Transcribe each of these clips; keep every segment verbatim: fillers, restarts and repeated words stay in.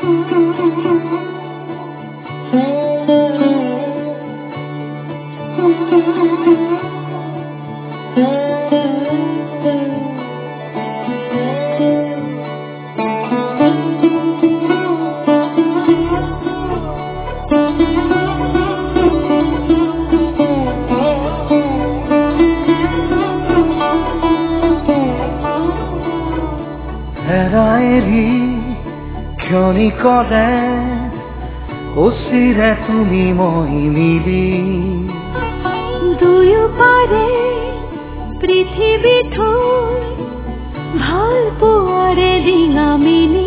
হেৰাইৰি ক্ষণিকতে অচিৰে তুমি মই মিলি দুয়ো পাৰে পৃথিৱী থৈ ভাল পোৱাৰে দিঙা মিলি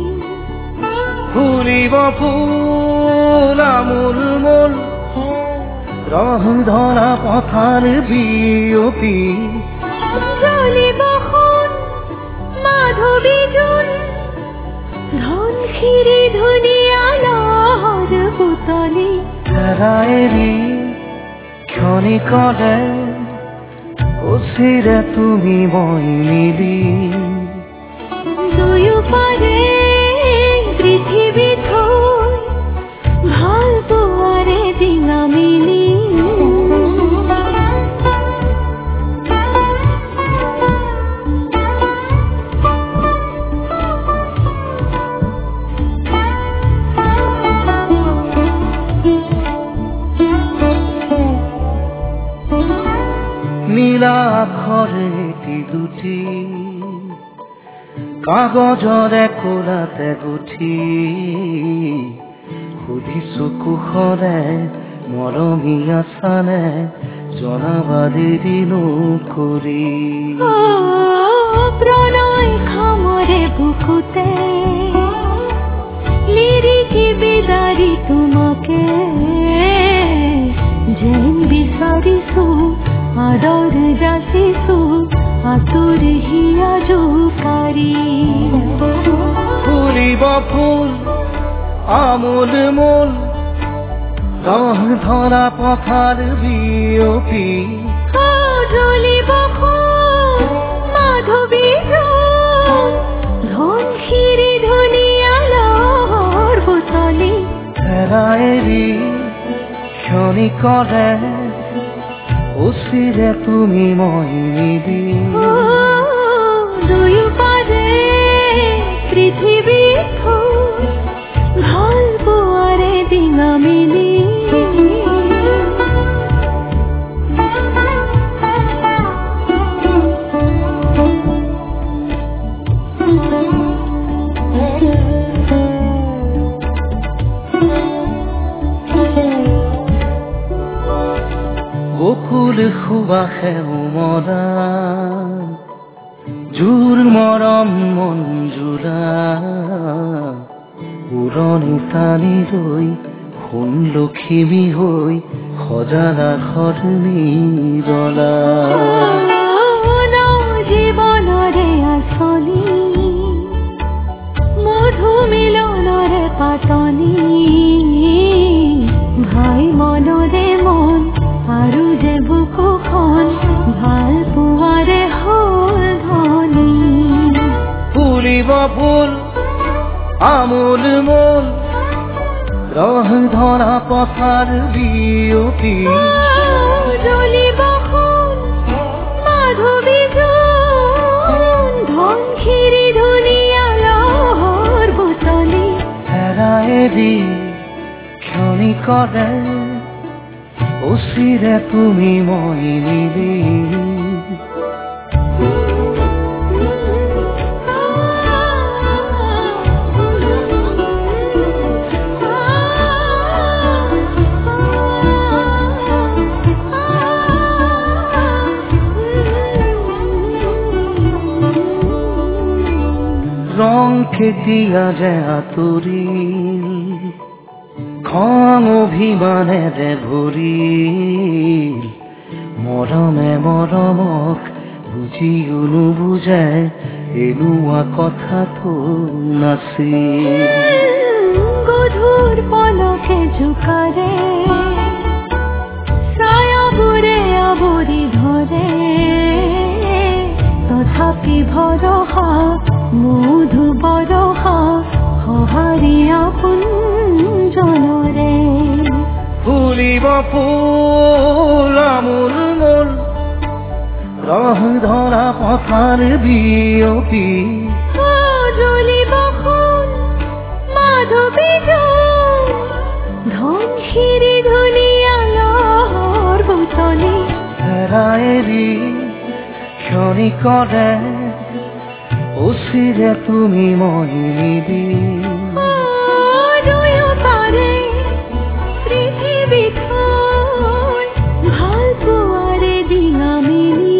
ফুলিব ফুল আমোল মোল ৰং ধৰা পথাৰ বিয়পি জ্বলিব সোণ মাধৱী জোন ধন খিৰি ধুনীয়া লহৰ পুতলি হেৰাইৰি ক্ষণিকতে অচিৰে তুমি মই মিলি দুয়ো পাৰে পৃথিৱী থৈ ভাল পোৱাৰে দিঙা মিলি নীলা আখৰে এটি দুটি কাগজৰে কোলাতে গুঠি সুধিছো কুশলে মৰমী আছানে জনাবা দেৰিনো কৰি প্ৰণয় খামৰে বুকুতে লিৰিকি বিদাৰি তোমাকে যেন বিচাৰিছো আদৰ যাচিছো আতুৰ হিয়া জোকাৰি ফুলিব ফুল আমোল মোল ৰং ধৰা পথাৰ বিয়পি জ্বলিব সোণ মাধৱী জোন ধন খিৰি ধুনীয়া লহৰ পুতলি হেৰাইৰি ক্ষণিকতে অচিৰে তুমি মই মিলি দুয়ো পাৰে পৃথিৱী থৈ ভাল পোৱাৰে দিঙা মিলি বকুল সুবাসে উমৰা জোৰ মৰম মঞ্জুৰা উৰণি টানি লৈ সোণ লখিমী হৈ সজালা সৰলা জীৱনৰে আঁচনি মধু মিলনৰে পাতনি ভাই মনৰে মন আৰু যে বুকুখন ভাল পোৱাৰে হ'ল ধনী ফুলিব ফুল আমোল মোল ৰং ধৰা পথাৰ বিয়পি জ্বলিব সোণ মাধৱী জোন ধন খিৰি ধুনীয়া লহৰ পুতলি হেৰাইৰি ক্ষণিকতে অচিৰে তুমি মই মিলি ৰং কেতিয়া যে আঁতৰিল খং অভিমানেৰে ভৰিল মৰমে মৰমক বুজিও নুবুজে এনেকুৱা কথাটো নাছিল গধুৰ পলকে জোকাৰে ছায়াবোৰে আৱৰি ধৰে তথাপি ভৰসা মধু বৰষা ভাৰী আপোনজনৰে ফুলিব ফুল আমোল মোল ৰহ ধৰা পথাৰ বিয়পি জ্বলিব সোণ মাধৱী জোন ধন শিৰি ধুনীয়ালৰ বুটলি হেৰাইৰি ক্ষণিকতে উচিৰে তুমি মই নিদি দুয়ো পাৰে পৃথিৱীখন ভাল পোৱাৰে দিঙা মিলি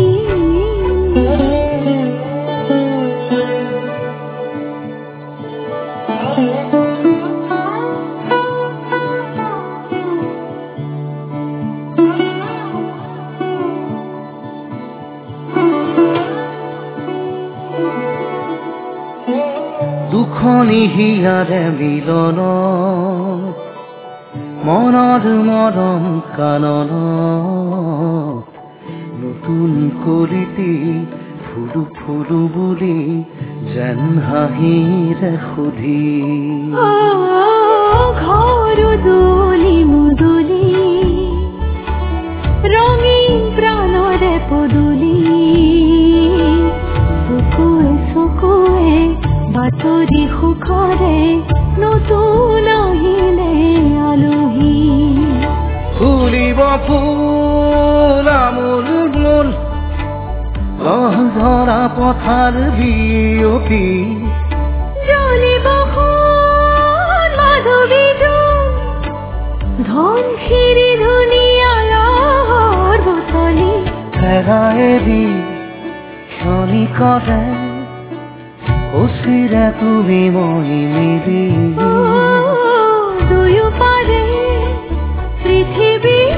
দুখনি হিয়াৰে মিলন মনৰ মৰম কানন নতুন কলিতি ফুলো ফুলো বুলি যেন হাঁহিৰে সুধি ঘৰ উদুলি মুদুলি ৰঙীন প্ৰাণৰে পদুলি চকুৱে চকুৱে বাতৰি সুখৰে নতুন আহিলে আলহী ফুলিব ফুল আমোল মোল ৰহ ধৰা পথাৰ বিয়পি জ্বলিব সোণ মাধৱী জোন ধন শিৰি ধুনীয়ালৰ বুটলি হেৰাইৰি ক্ষণিকতে উচিৰে তুমি মই মিলি দুয়ো পাৰে পৃথিৱী